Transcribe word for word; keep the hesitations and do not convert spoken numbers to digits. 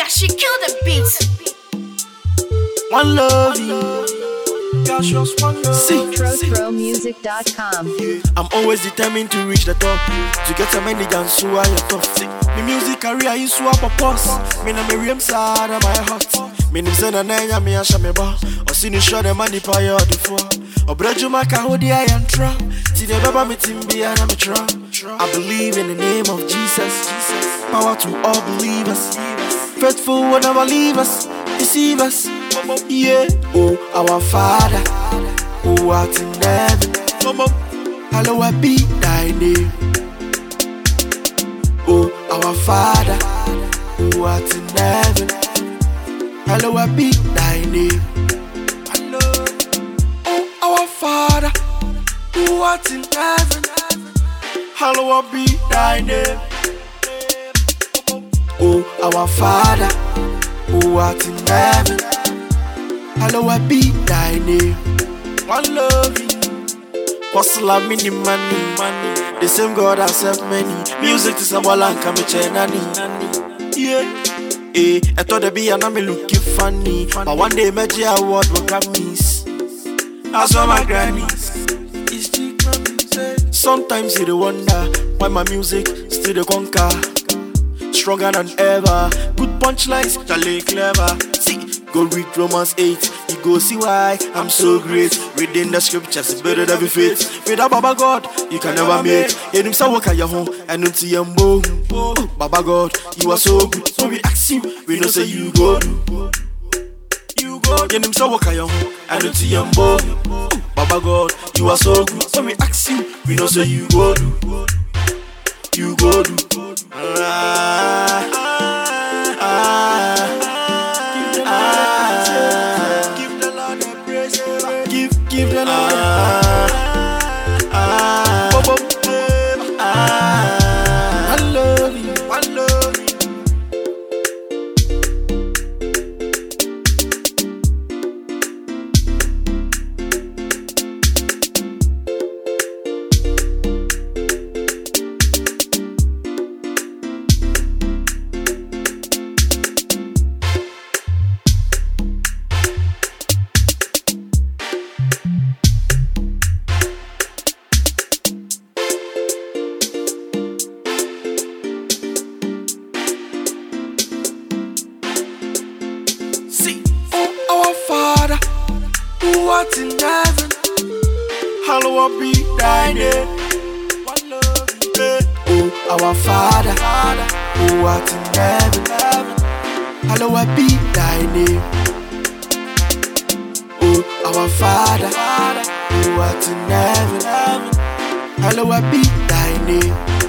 Yeah, she killed the beat. One love you. See, Trotro music dot com. I'm always determined to reach the top. To get a many dance so I am tough. My music career is swap a pause. Me na me ream side of my heart. Me nim send a nanya me a shameba. Or see you show the money pay or the four. Or breju maka hodi I am trap. See the baba me timbi and I'm a trap. I believe in the name of Jesus. Power to all believers. Faithful will never leave us, deceive us. Yeah, oh our Father, who art in heaven, hallowed be thy name. Oh our Father, who art in heaven, hallowed be thy name. Oh our Father, who art in heaven, hallowed be thy name. Oh our Father, who art in heaven, hallowed be thy name. One love you. Hustler mini money, money. The same God has helped many. Music is a balan kamiche nani. Yeah. Eh, I thought they be an me looking funny. But one day Meji Award will Grammys. That's why my grannies. It's cheap music. Sometimes you wonder why my music still the conquer. Stronger than ever. Good punchlines, Charlie clever. See, go read Romans eight. You go see why I'm so great. Reading the scriptures is better than every faith. Without Baba God, you can never make. And him say walk at your home and don't see him bow. Baba God, you are so good. So we ask you, we know say you go do. You go. And him say walk at your home and don't see him bow. Baba God, you are so good. So we ask you, we know say you go do. You go do. Ah, ah, ah, give the Lord the praise. Give, give the Lord ah, ah, ah, ah, I love you, I love you. Who art in heaven, hallowed be thy name. One love you. Oh, our Father, who art in heaven, hallowed be thy name. Oh, our Father, who art in heaven, hallowed be thy name.